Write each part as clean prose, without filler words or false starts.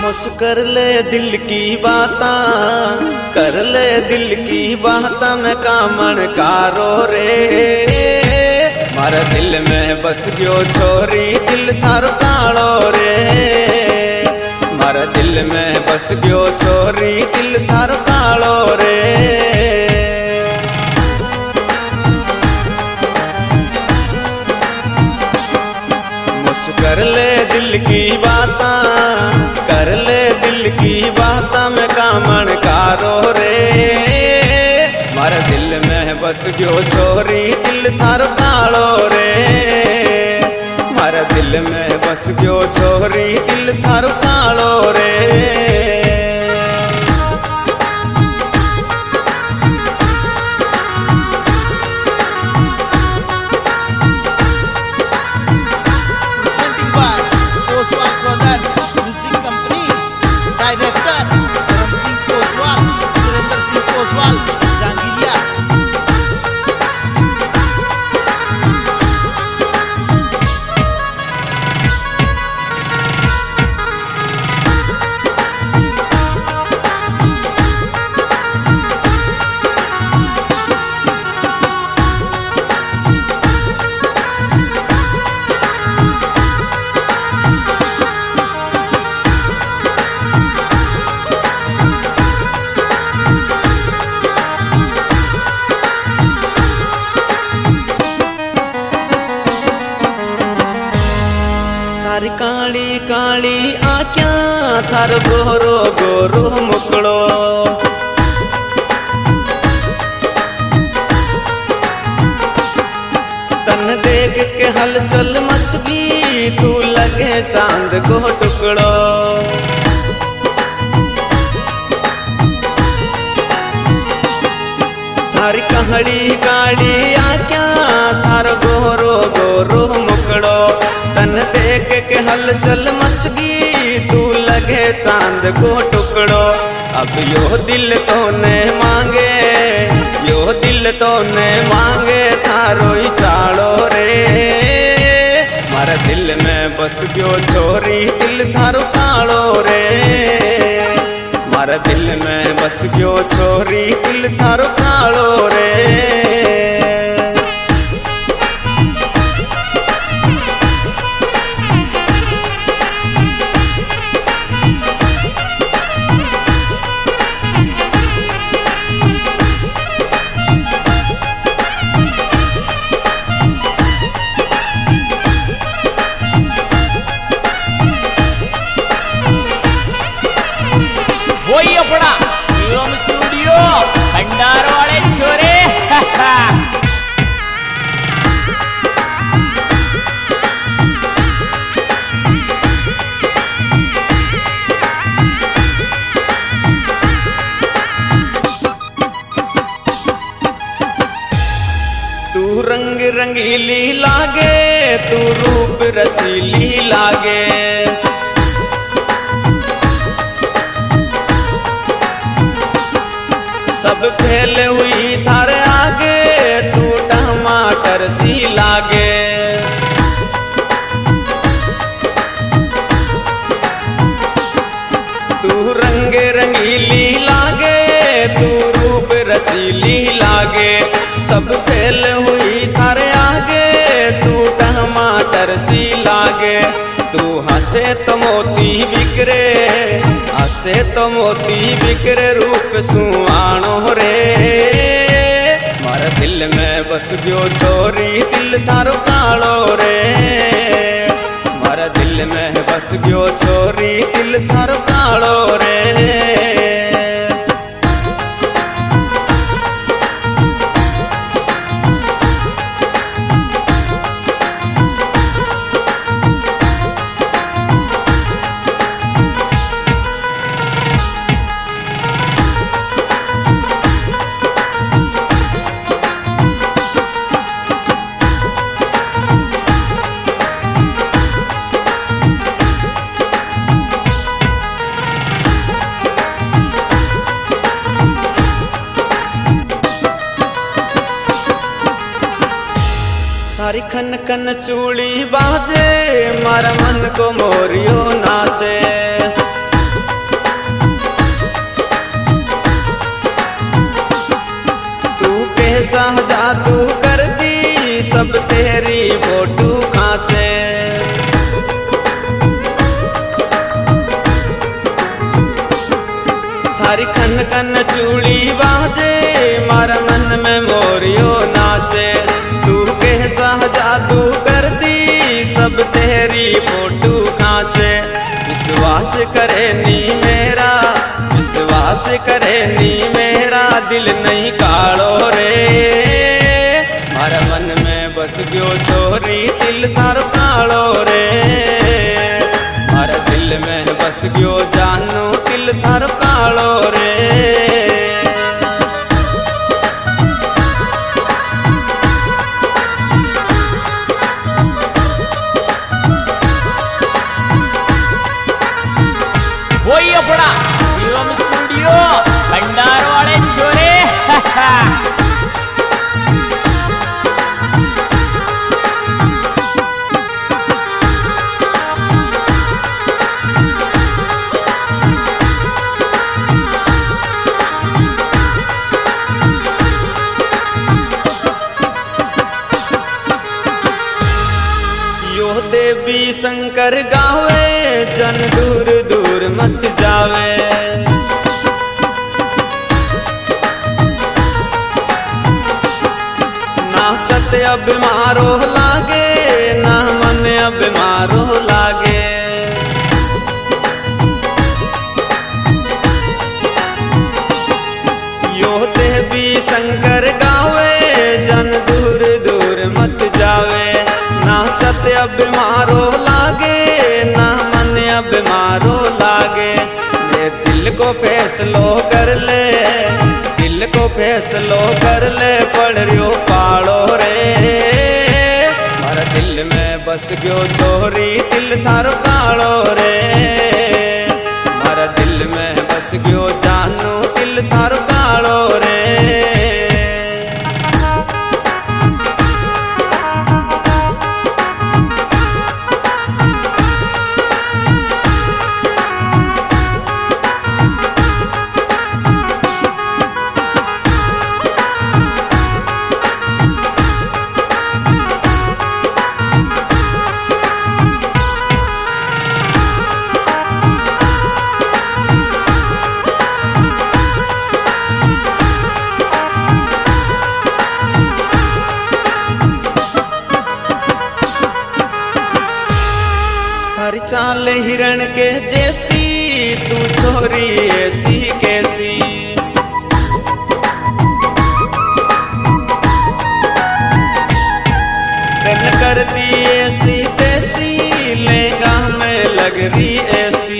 मुझ कर ले दिल की बाता, कर ले दिल की बाता में कामण कारो रे। मारे दिल में बस गयो छोरी दिल थारो कालो रे। मारे दिल में बस गयो छोरी दिल थारो कालो रे। कर ले दिल की बाता, कर ले दिल की बाता में कामण कारो रे। मारे दिल में बस गयो छोरी दिल थारो कालो रे। मारे दिल में बस गयो छोरी दिल थारो कालो रे। थारी काली काली आँख्या थार गोरो गोरो मुकड़ो। तन देख के हलचल मच गई तू लगे चांद को टुकड़ो। थारी काली काली आँख्या थार गोरो गोरो मुकड़ो। तन देख के हलचल मच गई तू लगे चांद को टुकड़ो। अब यो दिल तो ने मांगे, यो दिल तो ने मांगे थारो ही चाड़ो रे। मारे दिल में बस गयो छोरी दिल थारो कालो रे। मारे दिल में बस गयो छोरी दिल थारो कालो रे। वही अपना शिवम स्टूडियो भंडार वाले छोरे। तू रंग रंगीली लागे, तू रूप रसीली लागे। सब फैल हुई थारे आगे तू टमाटर सी लागे। तू रंग रंगीली लागे, तू रूप रसीली लागे। सब फैल हुई थारे आगे तू टमाटर सी लागे। तू हंसे तो मोती बिखरे, हंसे तो मोती बिखरे रूप सुहानो रे। मारे दिल में बस गयो छोरी दिल थारो कालो रे। मारे दिल में बस गयो छोरी दिल थारो कालो रे। थारी खन खन चूड़ी बाजे मारा मन को मोरियो नाचे। सब तेरी फोटू खाचे। थारी खन खन चूड़ी बाजे मारा मन में मोरियो नाचे। तू कैसा जादू कर दी सब तेरी फोटू खाचे। विश्वास करे नी मेरा, विश्वास करे नी मेरा दिल नहीं कालो रे। मारा मन में बस गयो छोरी दिल थारो कालो रे। मारा दिल में बस गयो जानू दिल थारो कालो रे। वही अपना शिवम स्टूडियो भंडार वाले छोरे। यो देवी शंकर गावे जन दूर दूर मत जावे। नाचत अब मारो लागे ना मन अब मारो लागे। यो देवी शंकर गावे जन दूर दूर मत जावे। नाचत अब मारो लागे ना मन अब मारो लागे। मेरे दिल को फैसलो कर ले, दिल को फैसलो कर ले पड़ रियो पाड़ो रे। मारा दिल में बस गयो छोरी दिल थारो काड़ो रे। मारा दिल में बस गयो जानू दिल थारो काड़ो रे। थारी चाल हिरण के जैसी तू छोरी ऐसी कैसी। दिन कर दी ऐसी तैसी लहंगा में लग रही ऐसी।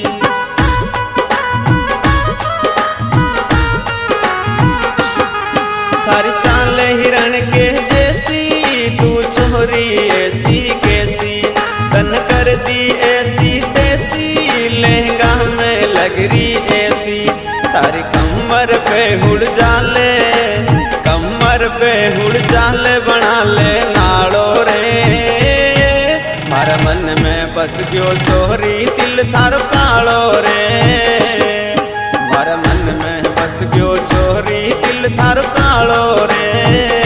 थारी चाल हिरण के जैसी तू छोरी ऐसी कैसी। तन कर दी ऐसी तैसी लहंगा में लग रही ऐसी। तारी कमर पे हुड़ जाले, कमर पे हुड़ जाले बना ले नाड़ो रे। मारा मन में बस गयो छोरी दिल थारो काड़ो रे। मारा मन में बस गयो छोरी दिल थारो काड़ो रे।